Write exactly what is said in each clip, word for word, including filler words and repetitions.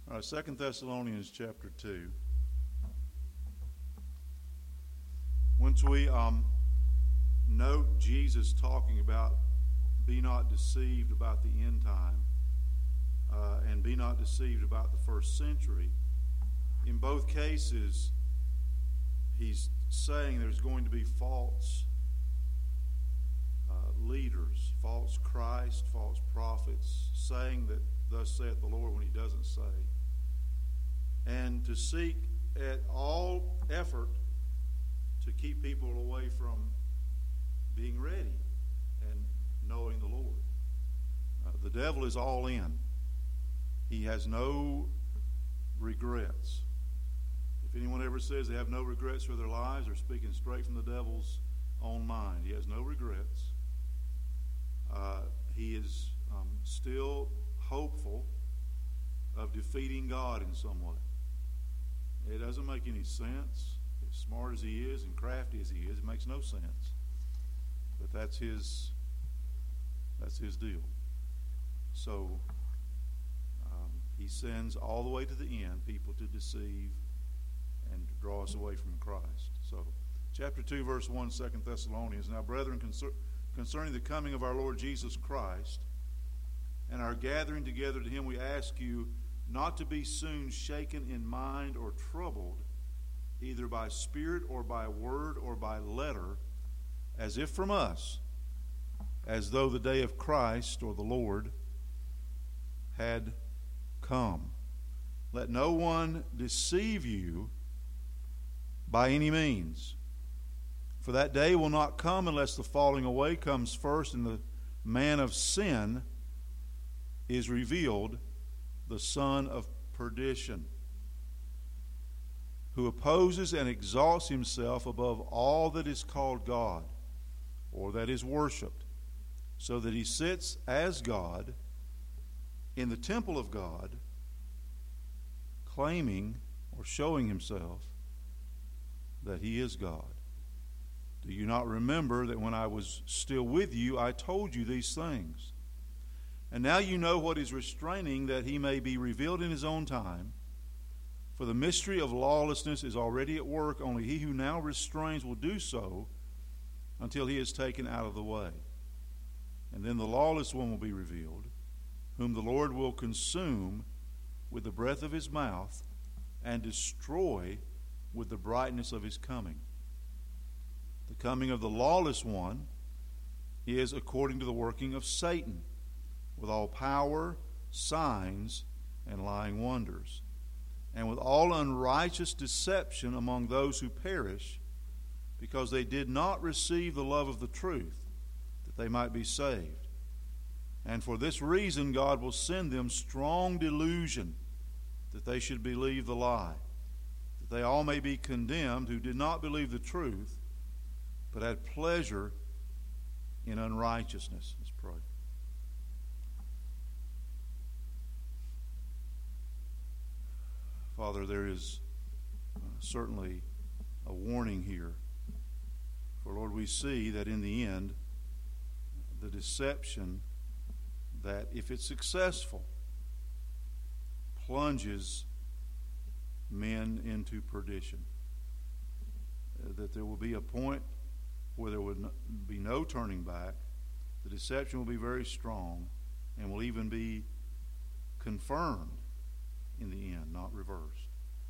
All right, Second Thessalonians chapter two. Once we um, note Jesus talking about be not deceived about the end time uh, and be not deceived about the first century, in both cases he's saying there's going to be false uh, leaders, false Christ, false prophets, saying that thus saith the Lord when he doesn't say. And to seek at all effort to keep people away from being ready and knowing the Lord. Uh, the devil is all in. He has no regrets. If anyone ever says they have no regrets for their lives, they're speaking straight from the devil's own mind. He has no regrets. Uh, he is um, still hopeful of defeating God in some way. It doesn't make any sense. As smart as he is and crafty as he is, it makes no sense. But that's his that's his deal. So um, he sends all the way to the end people to deceive and to draw us away from Christ. So chapter two, verse one, Second Thessalonians. Now, brethren, concer- concerning the coming of our Lord Jesus Christ and our gathering together to him, we ask you not to be soon shaken in mind or troubled, either by spirit or by word or by letter, as if from us, as though the day of Christ or the Lord had come. Let no one deceive you by any means. For that day will not come unless the falling away comes first and the man of sin is revealed, the son of perdition, who opposes and exalts himself above all that is called God or that is worshipped, so that he sits as God in the temple of God, claiming or showing himself that he is God. Do you not remember that when I was still with you, I told you these things? And now you know what is restraining, that he may be revealed in his own time. For the mystery of lawlessness is already at work, only he who now restrains will do so until he is taken out of the way. And then the lawless one will be revealed, whom the Lord will consume with the breath of his mouth and destroy with the brightness of his coming. The coming of the lawless one is according to the working of Satan, with all power, signs, and lying wonders, and with all unrighteous deception among those who perish, because they did not receive the love of the truth, that they might be saved. And for this reason God will send them strong delusion, that they should believe the lie, that they all may be condemned who did not believe the truth, but had pleasure in unrighteousness. Let's pray. Father, there is uh, certainly a warning here. For, Lord, we see that in the end, the deception that, if it's successful, plunges men into perdition. Uh, that there will be a point where there would be no turning back. The deception will be very strong and will even be confirmed in the end, not reversed.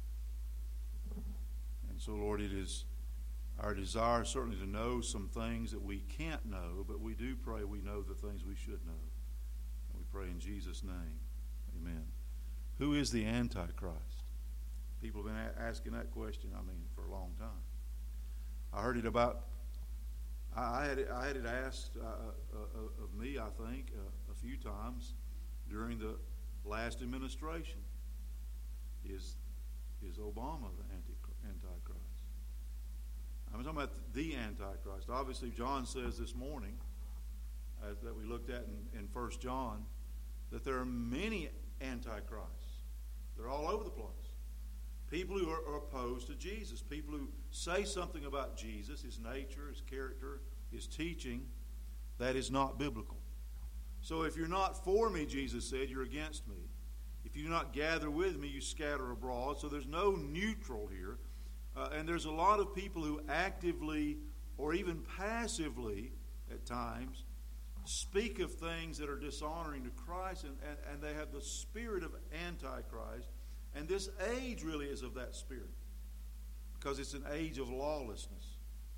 And so, Lord, it is our desire certainly to know some things that we can't know, but we do pray we know the things we should know. And we pray in Jesus' name. Amen. Who is the Antichrist? People have been a- asking that question, I mean, for a long time. I heard it about, I, I, had, it, I had it asked uh, uh, of me, I think, uh, a few times during the last administration. Is is Obama the anti, Antichrist? I'm talking about the Antichrist. Obviously, John says this morning, uh, that we looked at in, in First John, that there are many Antichrists. They're all over the place. People who are, are opposed to Jesus. People who say something about Jesus, his nature, his character, his teaching, that is not biblical. So if you're not for me, Jesus said, you're against me. If you do not gather with me, you scatter abroad. So there's no neutral here. Uh, and there's a lot of people who actively or even passively at times speak of things that are dishonoring to Christ, and, and, and they have the spirit of Antichrist. And this age really is of that spirit, because it's an age of lawlessness.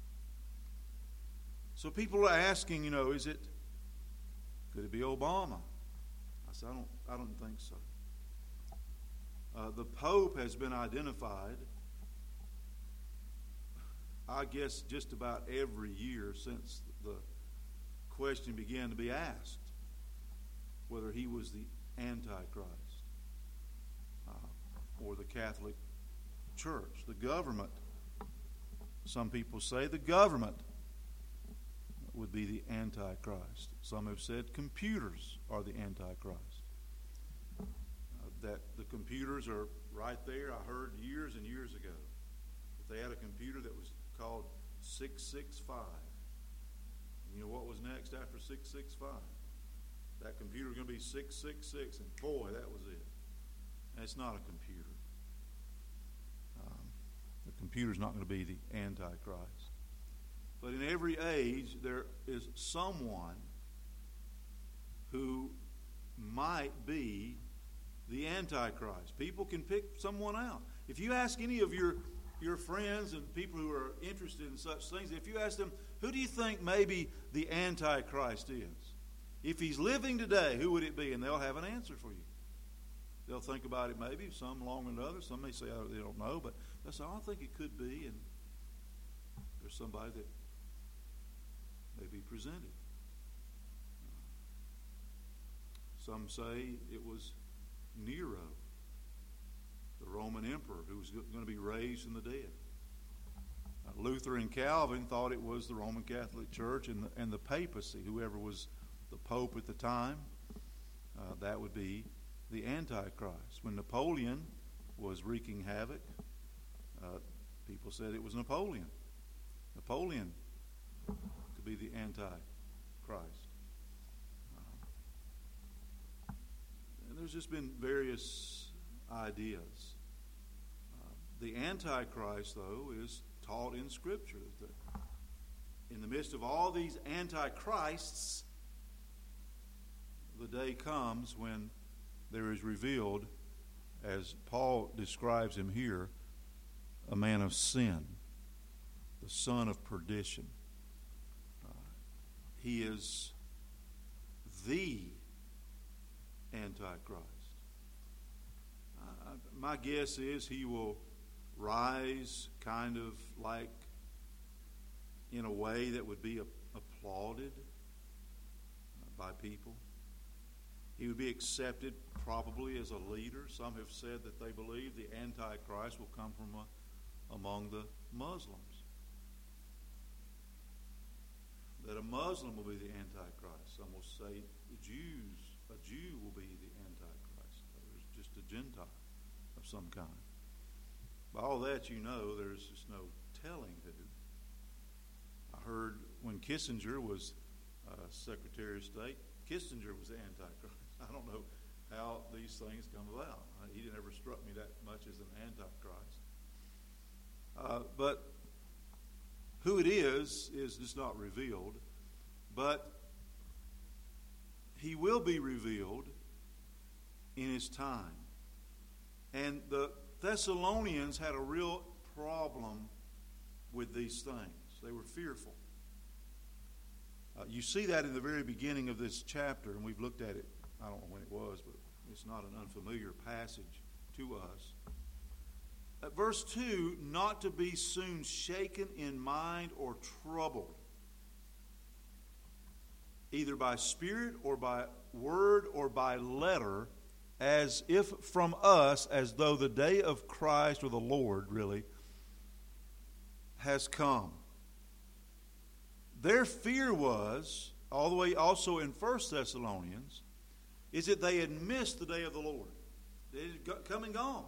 So people are asking, you know, is it, could it be Obama? I said, I don't, I don't think so. Uh, the Pope has been identified, I guess, just about every year since the question began to be asked whether he was the Antichrist uh, or the Catholic Church. The government, some people say the government would be the Antichrist. Some have said computers are the Antichrist. Uh, that the computers are right there. I heard years and years ago that they had a computer that was called six six five. And you know what was next after six six five? That computer was going to be six six six, and boy, that was it. And it's not a computer. Um, the computer's not going to be the Antichrist. But in every age, there is someone who might be the Antichrist. People can pick someone out. If you ask any of your, your friends and people who are interested in such things, if you ask them, who do you think maybe the Antichrist is? If he's living today, who would it be? And they'll have an answer for you. They'll think about it maybe, some longer than others. Some may say, oh, they don't know, but they'll say, oh, I think it could be. And there's somebody that may be presented. Some say it was Nero, the Roman emperor, who was going to be raised from the dead. Uh, Luther and Calvin thought it was the Roman Catholic Church and the, and the papacy, whoever was the Pope at the time. Uh, that would be the Antichrist. When Napoleon was wreaking havoc, uh, people said it was Napoleon. Napoleon could be the Antichrist. Uh, and there's just been various ideas. Uh, the Antichrist, though, is taught in Scripture. That in the midst of all these Antichrists, the day comes when there is revealed, as Paul describes him here, a man of sin, the son of perdition. Uh, he is the Antichrist. Uh, my guess is he will rise kind of like in a way that would be applauded by people. He would be accepted probably as a leader. Some have said that they believe the Antichrist will come from a, among the Muslims. That a Muslim will be the Antichrist. Some will say the Jews, a Jew will be the Antichrist. Others just a Gentile of some kind. By all that you know, there's just no telling who. I heard when Kissinger was uh, Secretary of State, Kissinger was the Antichrist. I don't know how these things come about. He never struck me that much as an Antichrist. Uh, but who it is is just not revealed. But he will be revealed in his time. And the Thessalonians had a real problem with these things. They were fearful. Uh, you see that in the very beginning of this chapter, and we've looked at it. I don't know when it was, but it's not an unfamiliar passage to us. At verse two, not to be soon shaken in mind or troubled, either by spirit or by word or by letter, as if from us, as though the day of Christ or the Lord, really, has come. Their fear was, all the way also in First Thessalonians, is that they had missed the day of the Lord. It had come and gone.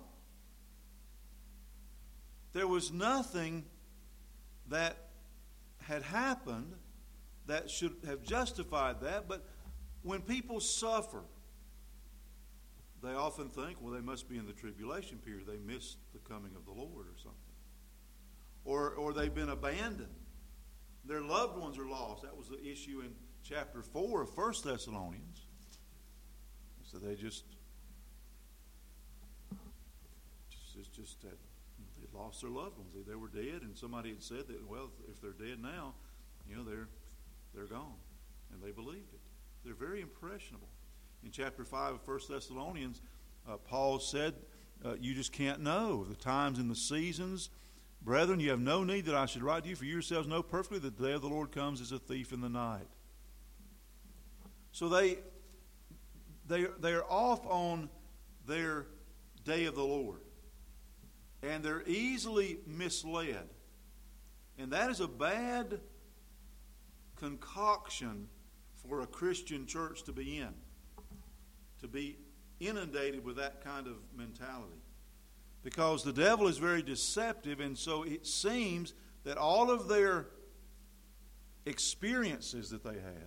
There was nothing that had happened that should have justified that, but when people suffer, they often think, well, they must be in the tribulation period. They missed the coming of the Lord or something. Or, or they've been abandoned. Their loved ones are lost. That was the issue in chapter four of First Thessalonians. So they just, just it's just that they lost their loved ones. They, they were dead, and somebody had said that, well, if they're dead now, you know, they're they're gone. And they believed it. They're very impressionable. In chapter five of First Thessalonians, uh, Paul said, uh, you just can't know the times and the seasons. Brethren, you have no need that I should write to you, for you yourselves know perfectly that the day of the Lord comes as a thief in the night. So they, they, they are off on their day of the Lord. And they're easily misled. And that is a bad concoction for a Christian church to be in. To be inundated with that kind of mentality. Because the devil is very deceptive, and so it seems that all of their experiences that they had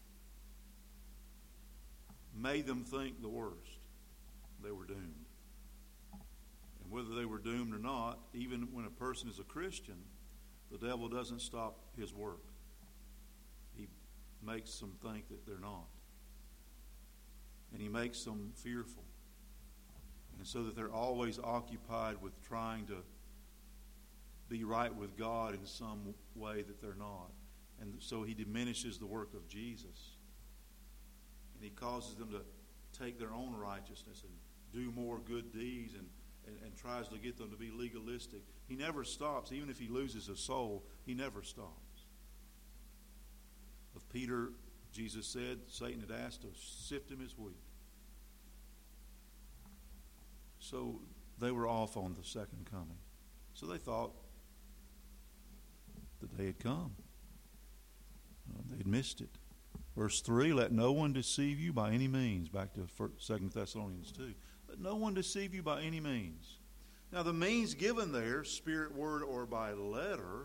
made them think the worst. They were doomed. And whether they were doomed or not, even when a person is a Christian, the devil doesn't stop his work. He makes them think that they're not. And he makes them fearful. And so that they're always occupied with trying to be right with God in some way that they're not. And so he diminishes the work of Jesus. And he causes them to take their own righteousness and do more good deeds and, and, and tries to get them to be legalistic. He never stops. Even if he loses a soul, he never stops. Of Peter, Jesus said, Satan had asked to sift him as wheat. So they were off on the second coming. So they thought the day had come. Uh, they had missed it. Verse three, let no one deceive you by any means. Back to Second Thessalonians two. Let no one deceive you by any means. Now the means given there, spirit, word, or by letter,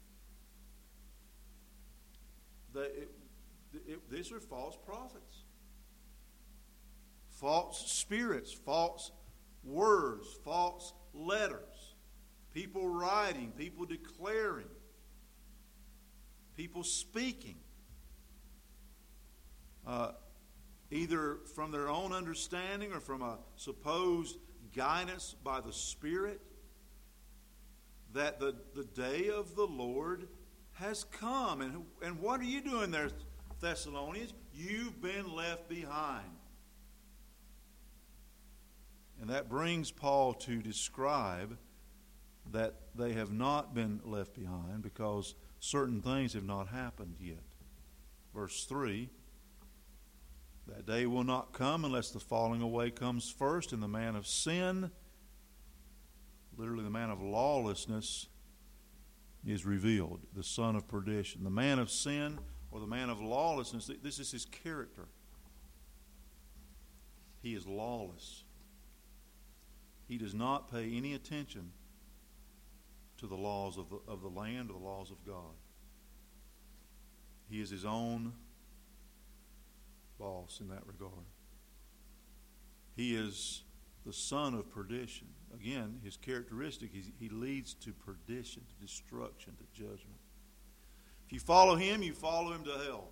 they, it, it, these are false prophets. False spirits, false words, false letters, people writing, people declaring, people speaking, uh, either from their own understanding or from a supposed guidance by the Spirit, that the, the day of the Lord has come. And, and what are you doing there, Thessalonians? You've been left behind. And that brings Paul to describe that they have not been left behind because certain things have not happened yet. Verse three, that day will not come unless the falling away comes first, and the man of sin, literally the man of lawlessness, is revealed, the son of perdition. The man of sin or the man of lawlessness, this is his character. He is lawless. He does not pay any attention to the laws of the, of the land or the laws of God. He is his own boss in that regard. He is the son of perdition. Again, his characteristic is he leads to perdition, to destruction, to judgment. If you follow him, you follow him to hell.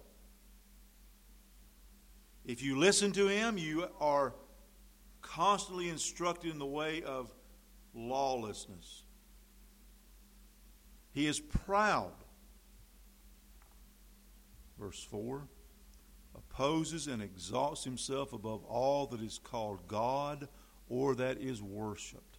If you listen to him, you are constantly instructed in the way of lawlessness. He is proud. Verse four, opposes and exalts himself above all that is called God or that is worshipped.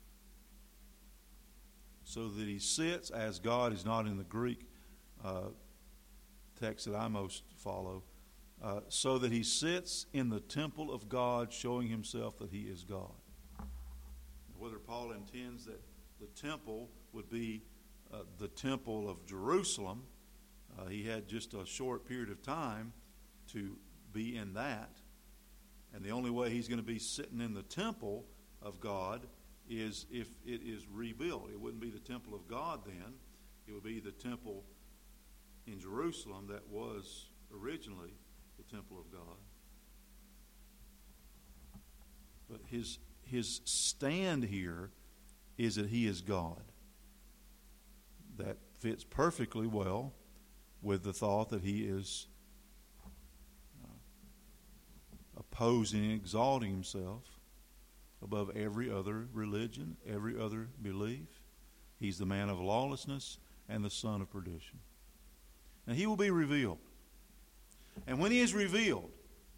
So that he sits, as God is not in the Greek uh, text that I most follow, Uh, so that he sits in the temple of God, showing himself that he is God. Whether Paul intends that the temple would be uh, the temple of Jerusalem, uh, he had just a short period of time to be in that. And the only way he's going to be sitting in the temple of God is if it is rebuilt. It wouldn't be the temple of God then. It would be the temple in Jerusalem that was originally the temple of God. But his, his stand here is that he is God. That fits perfectly well with the thought that he is uh, opposing and exalting himself above every other religion, every other belief. He's the man of lawlessness and the son of perdition. And he will be revealed. And when he is revealed,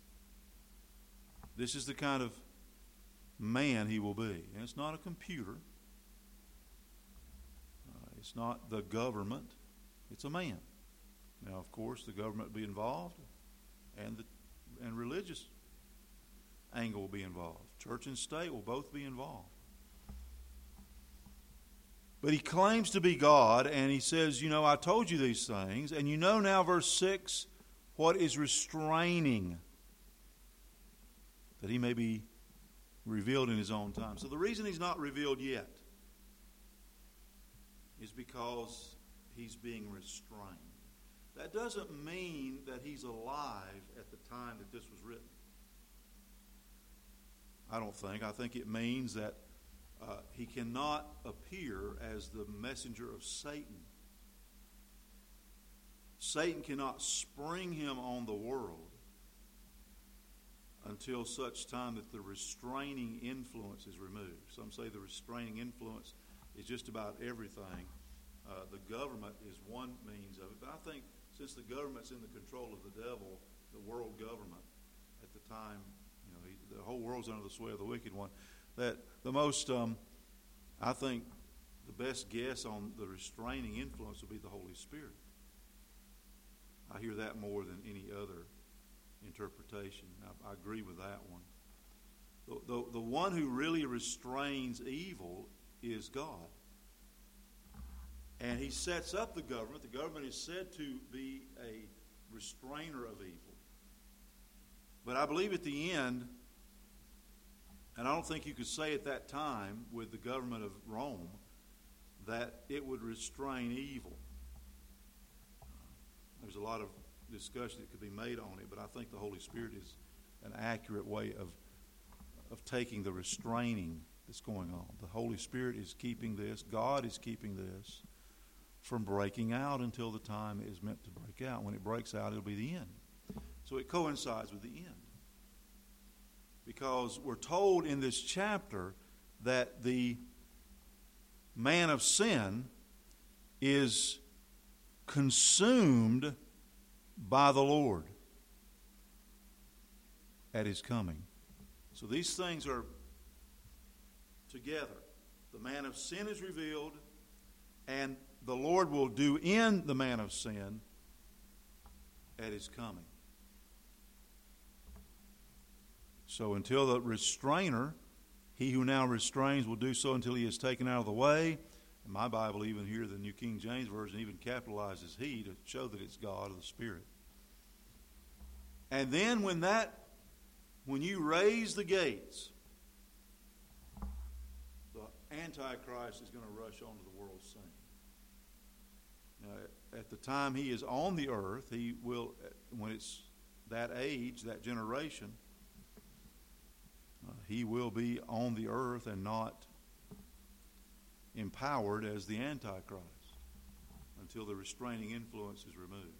this is the kind of man he will be. And it's not a computer. Uh, it's not the government. It's a man. Now, of course, the government will be involved, and the and religious angle will be involved. Church and state will both be involved. But he claims to be God, and he says, you know, I told you these things, and you know now, verse six, what is restraining, that he may be revealed in his own time. So the reason he's not revealed yet is because he's being restrained. That doesn't mean that he's alive at the time that this was written. I don't think. I think it means that uh, he cannot appear as the messenger of Satan. Satan cannot spring him on the world until such time that the restraining influence is removed. Some say the restraining influence is just about everything. Uh, the government is one means of it. But I think since the government's in the control of the devil, the world government at the time, you know, he, the whole world's under the sway of the wicked one, that the most, um, I think, the best guess on the restraining influence will be the Holy Spirit. I hear that more than any other interpretation. I, I agree with that one. The, the, the one who really restrains evil is God. And he sets up the government. The government is said to be a restrainer of evil. But I believe at the end, and I don't think you could say at that time with the government of Rome, that it would restrain evil. There's a lot of discussion that could be made on it, but I think the Holy Spirit is an accurate way of, of taking the restraining that's going on. The Holy Spirit is keeping this. God is keeping this from breaking out until the time it is meant to break out. When it breaks out, it'll be the end. So it coincides with the end. Because we're told in this chapter that the man of sin is consumed by the Lord at his coming. So these things are together. The man of sin is revealed, and the Lord will do in the man of sin at his coming. So until the restrainer, he who now restrains will do so until he is taken out of the way. And my Bible, even here, the New King James Version, even capitalizes he to show that it's God or the Spirit. And then when that, when you raise the gates, the Antichrist is going to rush onto the world scene. Now, at the time he is on the earth, he will, when it's that age, that generation, uh, he will be on the earth and not empowered as the Antichrist until the restraining influence is removed.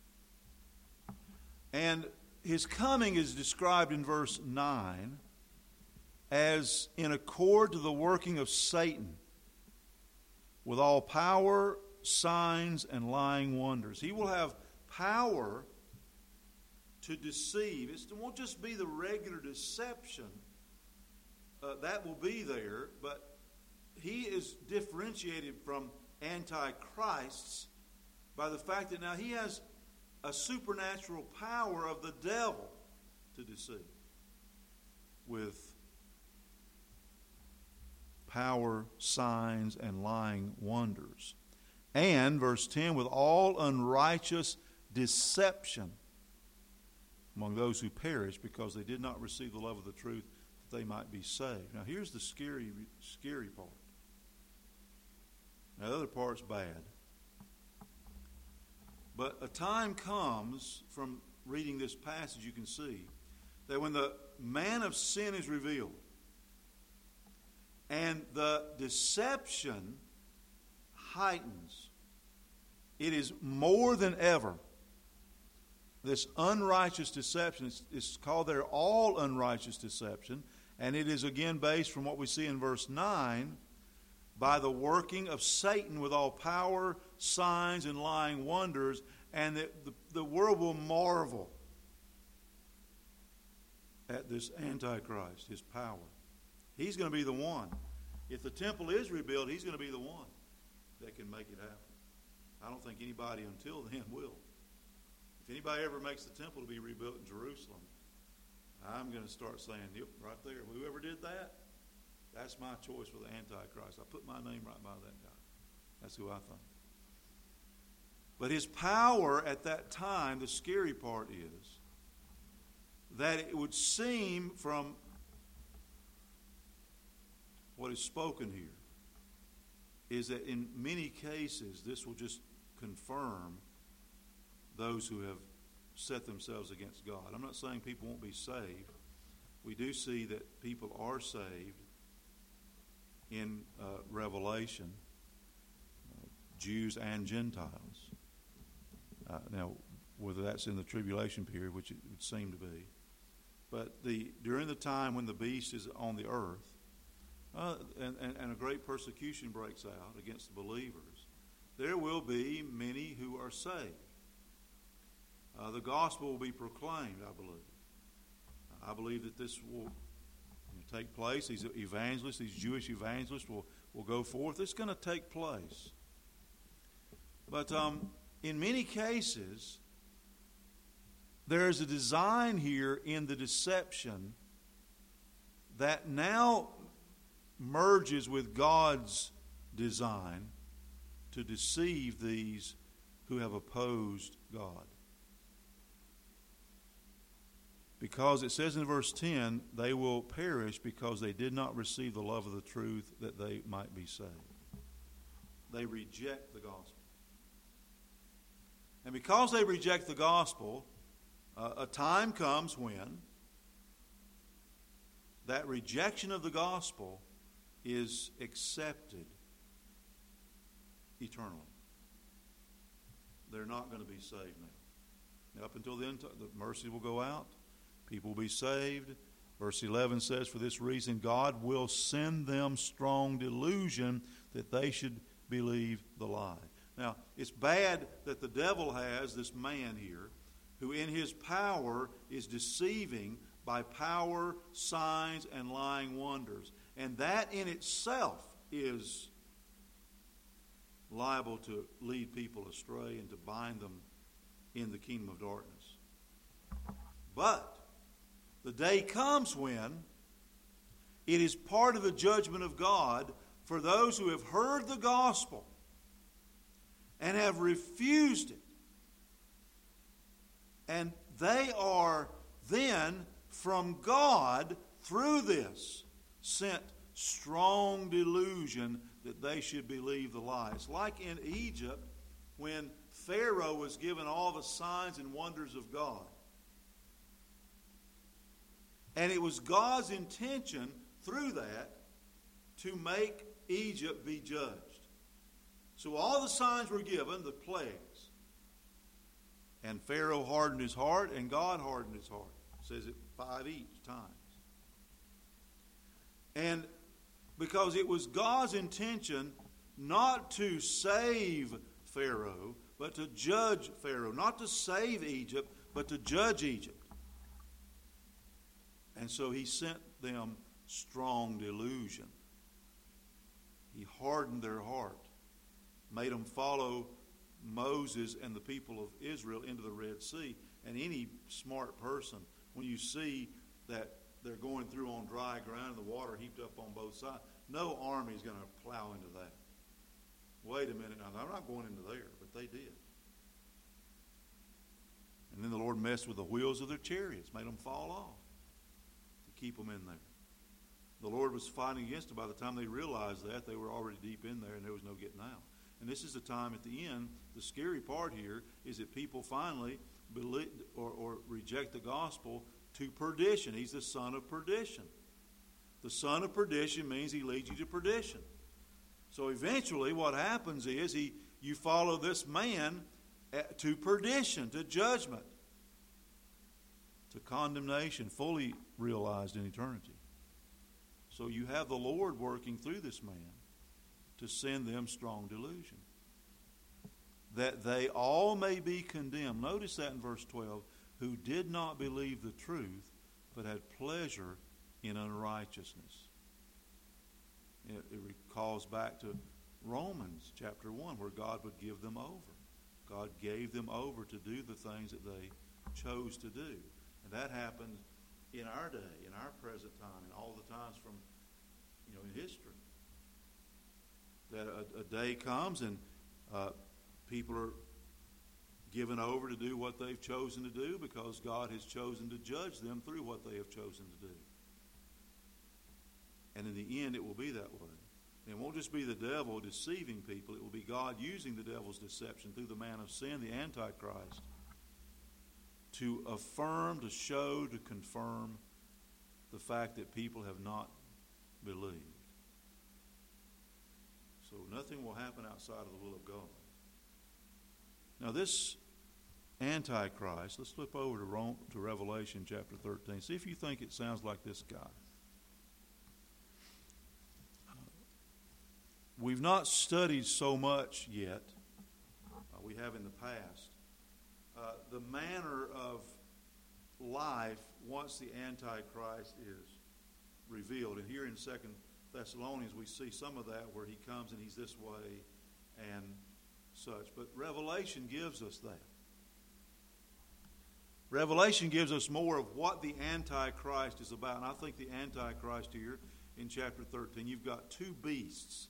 And his coming is described in verse nine as in accord to the working of Satan with all power, signs, and lying wonders. He will have power to deceive. It won't just be the regular deception. Uh, that will be there, but he is differentiated from antichrists by the fact that now he has a supernatural power of the devil to deceive with power, signs, and lying wonders. And, verse ten, with all unrighteous deception among those who perish because they did not receive the love of the truth that they might be saved. Now, here's the scary, scary part. Now, the other part's bad. But a time comes, from reading this passage you can see, that when the man of sin is revealed, And the deception heightens. It is more than ever. This unrighteous deception, it's, it's called there all unrighteous deception, and it is again based from what we see in verse nine, by the working of Satan with all power, signs, and lying wonders, and the, the, the world will marvel at this Antichrist, his power. He's going to be the one. If the temple is rebuilt, he's going to be the one that can make it happen. I don't think anybody until then will. If anybody ever makes the temple to be rebuilt in Jerusalem, I'm going to start saying, yep, right there, whoever did that, that's my choice for the Antichrist. I put my name right by that guy. That's who I think. But his power at that time, the scary part is that it would seem from what is spoken here is that in many cases this will just confirm those who have set themselves against God. I'm not saying people won't be saved. We do see that people are saved in uh, Revelation, uh, Jews and Gentiles. Uh, now, whether that's in the tribulation period, which it would seem to be, but the during the time when the beast is on the earth, uh, and, and, and a great persecution breaks out against the believers, there will be many who are saved. Uh, the gospel will be proclaimed, I believe. I believe that this will take place. These evangelists, these Jewish evangelists will, will go forth. It's going to take place. But um, in many cases, there is a design here in the deception that now merges with God's design to deceive these who have opposed God. Because it says in verse ten, they will perish because they did not receive the love of the truth that they might be saved. They reject the gospel. And because they reject the gospel, uh, a time comes when that rejection of the gospel is accepted eternally. They're not going to be saved now. Now up until then, the mercy will go out. People will be saved. Verse eleven says, for this reason God will send them strong delusion that they should believe the lie. Now, it's bad that the devil has this man here who in his power is deceiving by power, signs, and lying wonders. And that in itself is liable to lead people astray and to bind them in the kingdom of darkness. But the day comes when it is part of the judgment of God for those who have heard the gospel and have refused it. And they are then from God through this sent strong delusion that they should believe the lie. It's like in Egypt when Pharaoh was given all the signs and wonders of God. And it was God's intention through that to make Egypt be judged. So all the signs were given, the plagues. And Pharaoh hardened his heart, and God hardened his heart. It says it five each times. And because it was God's intention not to save Pharaoh, but to judge Pharaoh. Not to save Egypt, but to judge Egypt. And so he sent them strong delusion. He hardened their heart, made them follow Moses and the people of Israel into the Red Sea. And any smart person, when you see that they're going through on dry ground and the water heaped up on both sides, no army is going to plow into that. Wait a minute, now, I'm not going into there, but they did. And then the Lord messed with the wheels of their chariots, made them fall off to keep them in there. The Lord was fighting against them. By the time they realized that, they were already deep in there and there was no getting out. And this is the time at the end, the scary part here is that people finally believe or, or reject the gospel to perdition. He's the son of perdition. The son of perdition means he leads you to perdition. So eventually what happens is he, you follow this man to perdition, to judgment, to condemnation, fully realized in eternity. So you have the Lord working through this man to send them strong delusion, that they all may be condemned. Notice that in verse twelve, who did not believe the truth, but had pleasure in unrighteousness. It, it recalls back to Romans chapter one, where God would give them over. God gave them over to do the things that they chose to do. And that happened in our day, in our present time, and all the times from, you know, in history. That a, a day comes and uh, people are given over to do what they've chosen to do because God has chosen to judge them through what they have chosen to do. And in the end, it will be that way. And it won't just be the devil deceiving people. It will be God using the devil's deception through the man of sin, the Antichrist, to affirm, to show, to confirm the fact that people have not believed. So nothing will happen outside of the will of God. Now this Antichrist, let's flip over to, Rome, to Revelation chapter thirteen. See if you think it sounds like this guy. We've not studied so much yet. Uh, we have in the past. Uh, the manner of life once the Antichrist is revealed. And here in Second Thessalonians we see some of that where he comes and he's this way and such. But Revelation gives us that. Revelation gives us more of what the Antichrist is about. And I think the Antichrist here in chapter thirteen, you've got two beasts.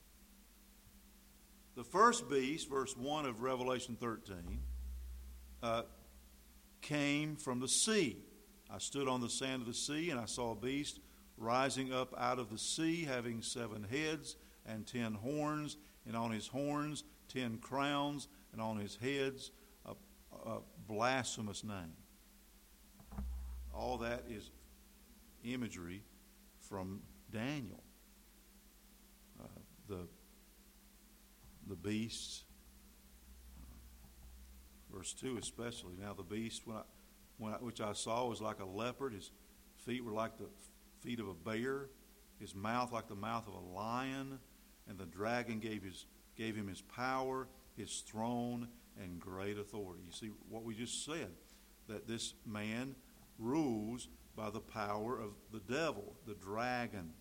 The first beast, verse one of Revelation thirteen, uh, came from the sea. I stood on the sand of the sea, and I saw a beast rising up out of the sea, having seven heads and ten horns, and on his horns ten crowns, and on his heads a, a blasphemous name. All that is imagery from Daniel. Uh, the the beasts, uh, verse two especially. Now the beast, when I, when I, which I saw, was like a leopard. His feet were like the feet of a bear. His mouth like the mouth of a lion. And the dragon gave his gave him his power, his throne, and great authority. You see what we just said, that this man rules by the power of the devil, the dragon.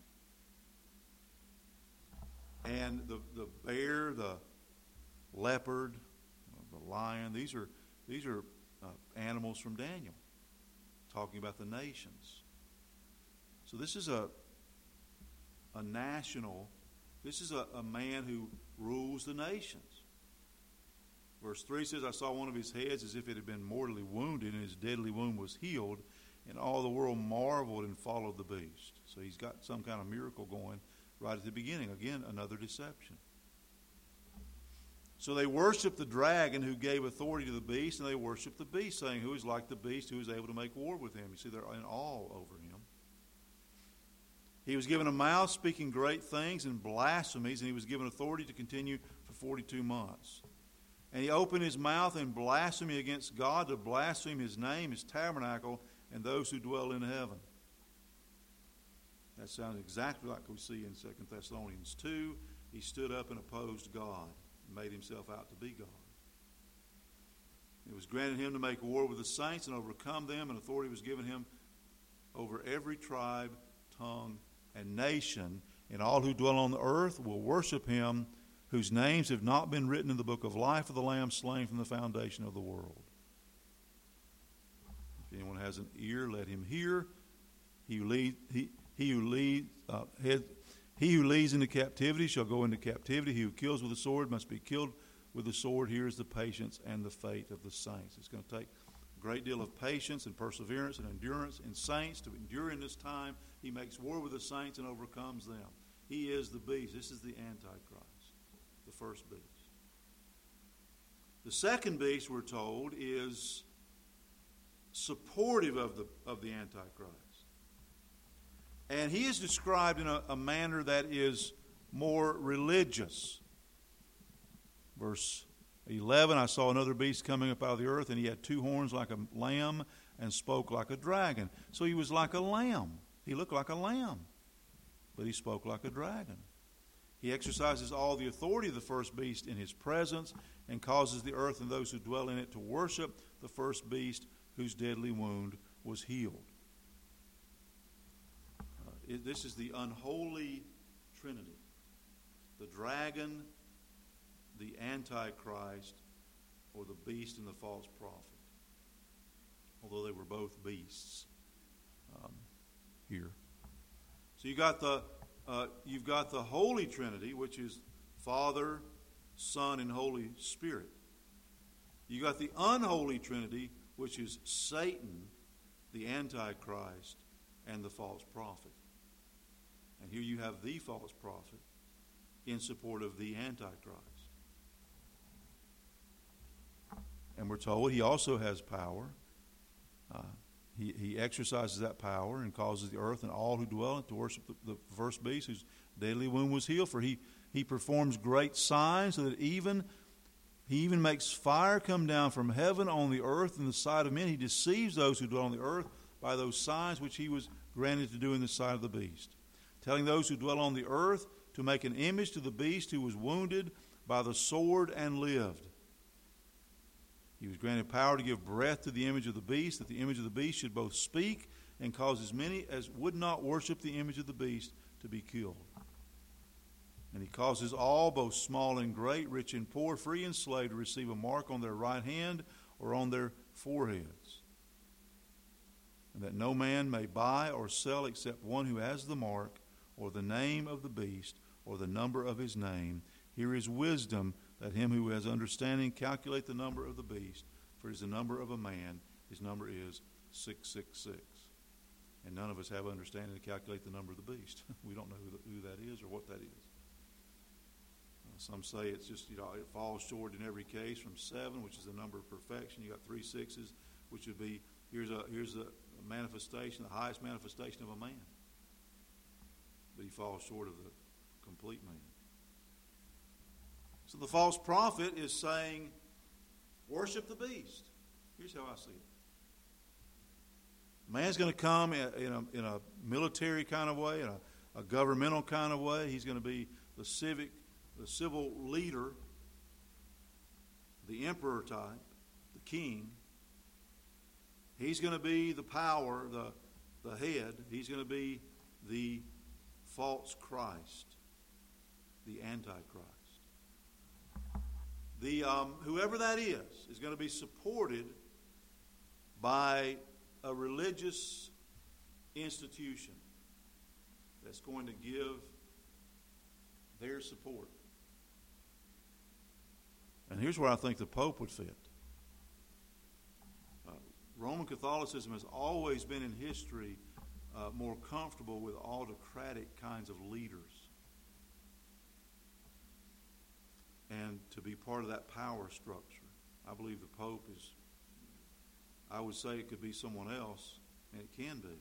And the, the bear, the leopard, the lion, these are these are uh, animals from Daniel, talking about the nations. So this is a a national, this is a, a man who rules the nations. Verse three says, I saw one of his heads as if it had been mortally wounded, and his deadly wound was healed, and all the world marveled and followed the beast. So he's got some kind of miracle going right at the beginning. Again, another deception. So they worship the dragon who gave authority to the beast, and they worship the beast, saying, who is like the beast, who is able to make war with him. You see, they're in awe over him. He was given a mouth speaking great things and blasphemies, and he was given authority to continue for forty-two months. And he opened his mouth in blasphemy against God, to blaspheme his name, his tabernacle, and those who dwell in heaven. That sounds exactly like we see in Second Thessalonians two. He stood up and opposed God, and made himself out to be God. It was granted him to make war with the saints and overcome them, and authority was given him over every tribe, tongue, and nation, and all who dwell on the earth will worship him, whose names have not been written in the book of life of the Lamb slain from the foundation of the world. If anyone has an ear, let him hear. He who lead, he, he who lead, uh, head, he who leads into captivity shall go into captivity. He who kills with the sword must be killed with the sword. Here is the patience and the faith of the saints. It's going to take a great deal of patience and perseverance and endurance in saints to endure in this time. He makes war with the saints and overcomes them. He is the beast. This is the Antichrist, the first beast. The second beast, we're told, is supportive of the of the Antichrist. And he is described in a, a manner that is more religious. Verse eleven, I saw another beast coming up out of the earth, and he had two horns like a lamb and spoke like a dragon. So he was like a lamb. He looked like a lamb, but he spoke like a dragon. He exercises all the authority of the first beast in his presence and causes the earth and those who dwell in it to worship the first beast whose deadly wound was healed. Uh, it, this is the unholy Trinity. The dragon, the Antichrist, or the beast and the false prophet. Although they were both beasts um, here. So you got the uh, you've got the Holy Trinity, which is Father, Son, and Holy Spirit. You got the unholy Trinity, which is Satan, the Antichrist, and the false prophet. And here you have the false prophet in support of the Antichrist. And we're told he also has power. Uh, he, he exercises that power and causes the earth and all who dwell in it to worship the, the first beast whose deadly wound was healed. For he, he performs great signs so that even he even makes fire come down from heaven on the earth in the sight of men. He deceives those who dwell on the earth by those signs which he was granted to do in the sight of the beast, telling those who dwell on the earth to make an image to the beast who was wounded by the sword and lived. He was granted power to give breath to the image of the beast, that the image of the beast should both speak and cause as many as would not worship the image of the beast to be killed. And he causes all, both small and great, rich and poor, free and slave, to receive a mark on their right hand or on their foreheads. And that no man may buy or sell except one who has the mark or the name of the beast or the number of his name. Here is wisdom, that him who has understanding calculate the number of the beast, for it is the number of a man. His number is six six six. And none of us have understanding to calculate the number of the beast. We don't know who, the, who that is or what that is. Uh, some say it's just, you know, it falls short in every case from seven, which is the number of perfection. You got three sixes, which would be, here's a here's a manifestation, the highest manifestation of a man. But he falls short of the complete man. So the false prophet is saying, worship the beast. Here's how I see it. Man's going to come in a, in a military kind of way, in a, a governmental kind of way. He's going to be the civic, the civil leader, the emperor type, the king. He's going to be the power, the, the head. He's going to be the false Christ, the Antichrist. The um, whoever that is is going to be supported by a religious institution that's going to give their support. And here's where I think the Pope would fit. Uh, Roman Catholicism has always been in history uh, more comfortable with autocratic kinds of leaders. And to be part of that power structure. I believe the Pope is, I would say it could be someone else, and it can be.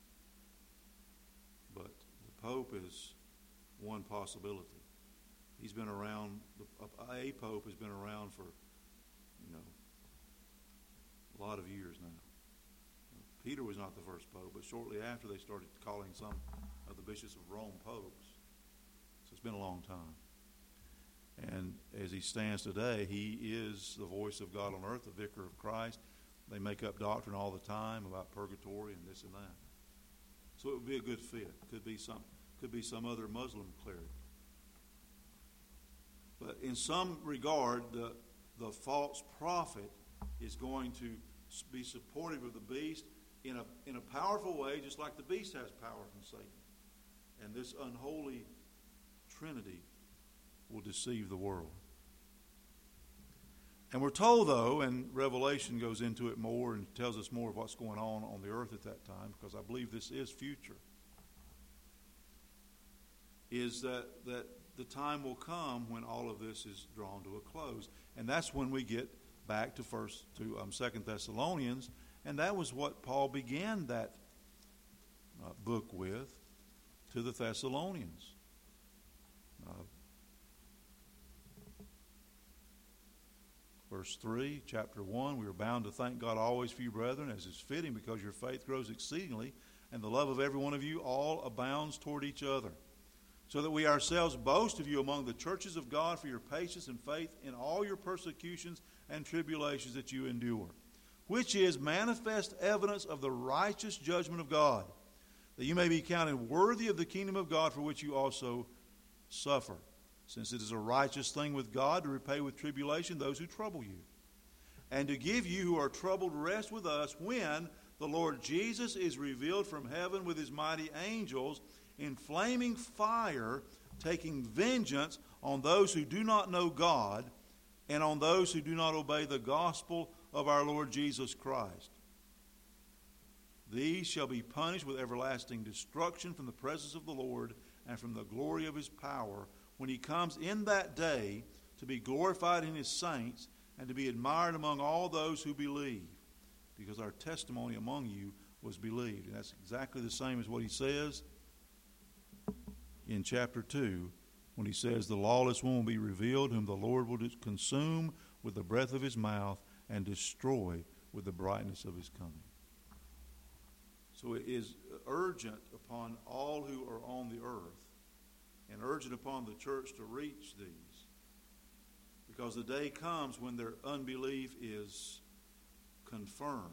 But the Pope is one possibility. He's been around, a Pope has been around for, you know, a lot of years now. Peter was not the first Pope, but shortly after they started calling some of the bishops of Rome popes. So it's been a long time. And as he stands today, he is the voice of God on earth, the vicar of Christ. They make up doctrine all the time about purgatory and this and that. So it would be a good fit. Could be some, could be some other Muslim cleric. But in some regard, the, the false prophet is going to be supportive of the beast in a, in a powerful way, just like the beast has power from Satan. And this unholy Trinity will deceive the world. And we're told, though, and Revelation goes into it more and tells us more of what's going on on the earth at that time, because I believe this is future, is that, that the time will come when all of this is drawn to a close. And that's when we get back to first to um, Second Thessalonians, and that was what Paul began that uh, book with. to the Thessalonians. Uh, verse three, chapter one, we are bound to thank God always for you, brethren, as is fitting, because your faith grows exceedingly, and the love of every one of you all abounds toward each other. So that we ourselves boast of you among the churches of God for your patience and faith in all your persecutions and tribulations that you endure, which is manifest evidence of the righteous judgment of God, that you may be counted worthy of the kingdom of God for which you also suffer, since it is a righteous thing with God to repay with tribulation those who trouble you, and to give you who are troubled rest with us when the Lord Jesus is revealed from heaven with his mighty angels in flaming fire, taking vengeance on those who do not know God and on those who do not obey the gospel of our Lord Jesus Christ. These shall be punished with everlasting destruction from the presence of the Lord and from the glory of his power, when he comes in that day to be glorified in his saints and to be admired among all those who believe, because our testimony among you was believed. And that's exactly the same as what he says in chapter two, when he says, the lawless one will be revealed, whom the Lord will consume with the breath of his mouth and destroy with the brightness of his coming. So it is urgent upon all who are on the earth, and urgent upon the church to reach these, because the day comes when their unbelief is confirmed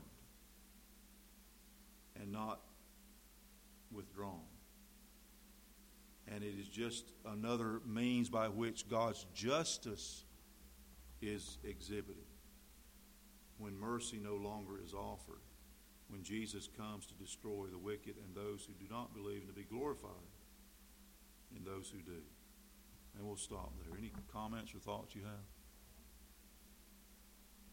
and not withdrawn. And it is just another means by which God's justice is exhibited, when mercy no longer is offered, when Jesus comes to destroy the wicked and those who do not believe, and to be glorified in those who do. And we'll stop there. Any comments or thoughts you have?